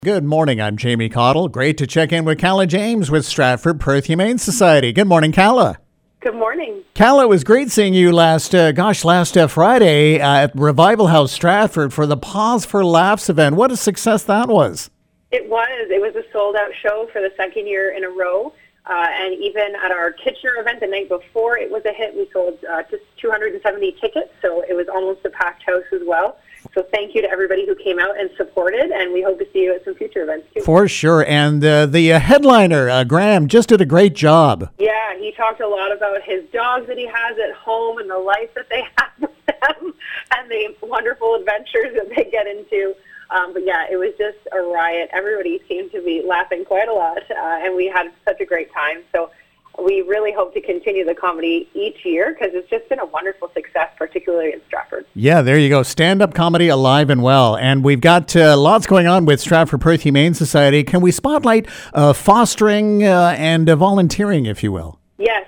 Good morning, I'm Jamie Cottle. Great to check in with Calla James with Stratford Perth Humane Society. Good morning, Calla. Good morning. Calla, it was great seeing you last Friday at Revival House Stratford for the Paws for Laughs event. What a success that was. It was a sold-out show for the second year in a row. And even at our Kitchener event the night before, it was a hit. We sold just 270 tickets, so it was almost a packed house as well. So thank you to everybody who came out and supported, and we hope to see you at some future events too. For sure. And the headliner, Graham, just did a great job. Yeah, he talked a lot about his dogs that he has at home and the life that they have with them and the wonderful adventures that they get into. But yeah, it was just a riot. Everybody seemed to be laughing quite a lot, and we had such a great time. So we really hope to continue the comedy each year because it's just been a wonderful success, particularly in Stratford. Yeah, there you go. Stand-up comedy alive and well. And we've got lots going on with Stratford Perth Humane Society. Can we spotlight fostering and volunteering, if you will? Yes,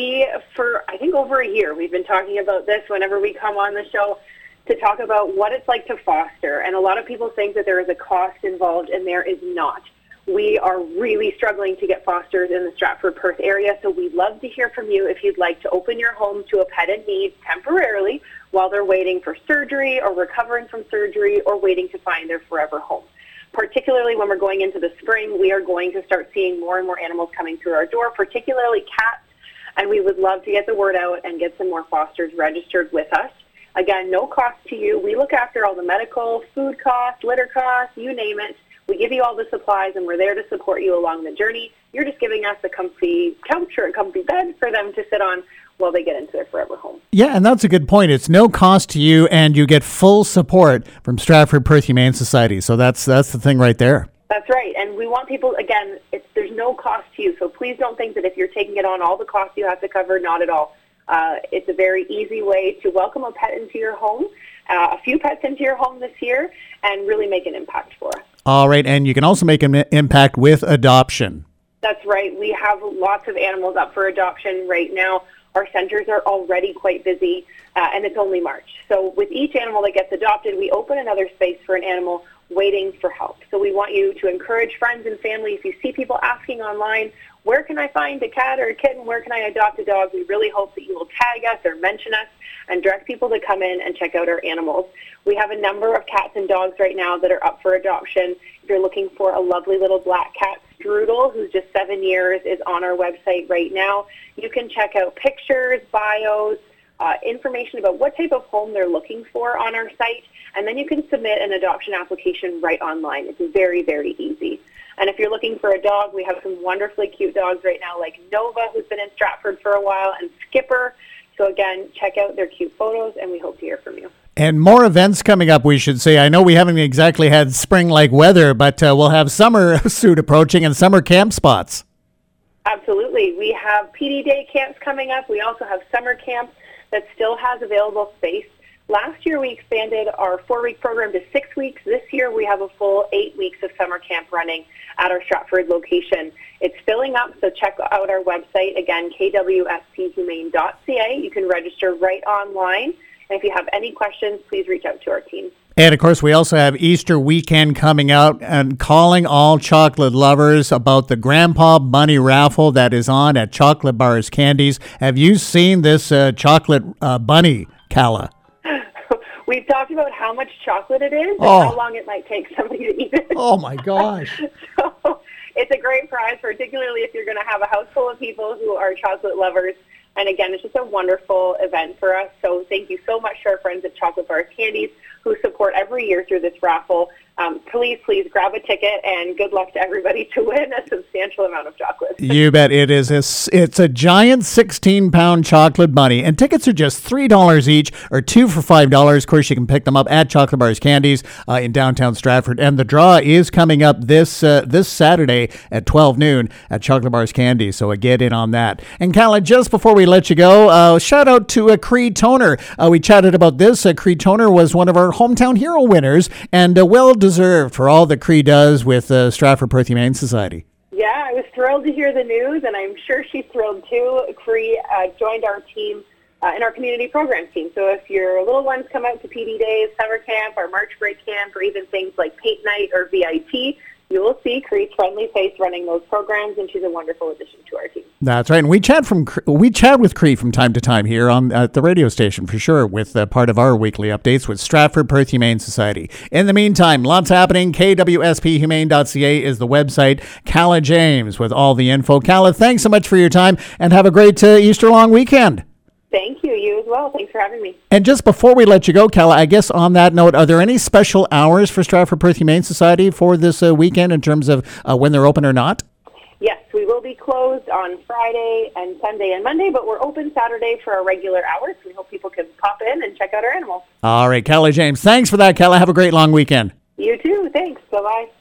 for I think over a year, we've been talking about this whenever we come on the show to talk about what it's like to foster. And a lot of people think that there is a cost involved, and there is not. We are really struggling to get fosters in the Stratford Perth area, so we'd love to hear from you if you'd like to open your home to a pet in need temporarily while they're waiting for surgery or recovering from surgery or waiting to find their forever home. Particularly when we're going into the spring, we are going to start seeing more and more animals coming through our door, particularly cats, and we would love to get the word out and get some more fosters registered with us. Again, no cost to you. We look after all the medical, food costs, litter costs, you name it. We give you all the supplies, and we're there to support you along the journey. You're just giving us a comfy couch or a comfy bed for them to sit on while they get into their forever home. Yeah, and that's a good point. It's no cost to you, and you get full support from Stratford Perth Humane Society. So that's the thing right there. That's right. And we want people, again, there's no cost to you. So please don't think that if you're taking it on, all the costs you have to cover, not at all. It's a very easy way to welcome a pet into your home, a few pets into your home this year, and really make an impact for us. All right, and you can also make an impact with adoption. That's right. We have lots of animals up for adoption right now. Our centers are already quite busy, and it's only March. So with each animal that gets adopted, we open another space for an animal waiting for help. So we want you to encourage friends and family. If you see people asking online, where can I find a cat or a kitten? Where can I adopt a dog? We really hope that you will tag us or mention us and direct people to come in and check out our animals. We have a number of cats and dogs right now that are up for adoption. If you're looking for a lovely little black cat, Strudel, who's just 7 years, is on our website right now. You can check out pictures, bios, information about what type of home they're looking for on our site, and then you can submit an adoption application right online. It's very, very easy. And if you're looking for a dog, we have some wonderfully cute dogs right now, like Nova, who's been in Stratford for a while, and Skipper. So again, check out their cute photos, and we hope to hear from you. And more events coming up, we should say. I know we haven't exactly had spring-like weather, but we'll have summer soon approaching and summer camp spots. Absolutely. We have PD Day camps coming up. We also have summer camp that still has available space. Last year, we expanded our 4-week program to 6 weeks. This year, we have a full 8 weeks of summer camp running at our Stratford location. It's filling up, so check out our website, again, kwsphumane.ca. You can register right online. And if you have any questions, please reach out to our team. And, of course, we also have Easter weekend coming out and calling all chocolate lovers about the Grandpa Bunny raffle that is on at Chocolate Bars Candies. Have you seen this chocolate bunny, Calla? We've talked about how much chocolate it is and how long it might take somebody to eat it. Oh, my gosh. So it's a great prize, particularly if you're going to have a house full of people who are chocolate lovers. And again, it's just a wonderful event for us. So thank you so much to our friends at Chocolate Bars Candies who support every year through this raffle. Please grab a ticket, and good luck to everybody to win a substantial amount of chocolate. You bet it is. It's a giant 16-pound chocolate bunny, and tickets are just $3 each, or 2 for $5. Of course, you can pick them up at Chocolate Bars Candies in downtown Stratford, and the draw is coming up this Saturday at 12 noon at Chocolate Bars Candies, so get in on that. And Calla, just before we let you go, shout out to Cree Toner. We chatted about this. Cree Toner was one of our Hometown Hero winners, and well-deserved for all that Cree does with Stratford Perth Humane Society. Yeah, I was thrilled to hear the news, and I'm sure she's thrilled too. Cree joined our team in our community programs team. So if your little ones come out to PD Days, summer camp, or March break camp, or even things like paint night or VIT, friendly face running those programs, and she's a wonderful addition to our team. That's right. And we chat with Cree from time to time here at the radio station, for sure, with part of our weekly updates with Stratford Perth Humane Society. In the meantime, lots happening. KWSPHumane.ca is the website. Calla James with all the info. Calla, thanks so much for your time, and have a great Easter long weekend. Thank you. You as well. Thanks for having me. And just before we let you go, Calla, I guess on that note, are there any special hours for Stratford Perth Humane Society for this weekend in terms of when they're open or not? Yes, we will be closed on Friday and Sunday and Monday, but we're open Saturday for our regular hours. We hope people can pop in and check out our animals. All right, Calla James. Thanks for that, Calla. Have a great long weekend. You too. Thanks. Bye-bye.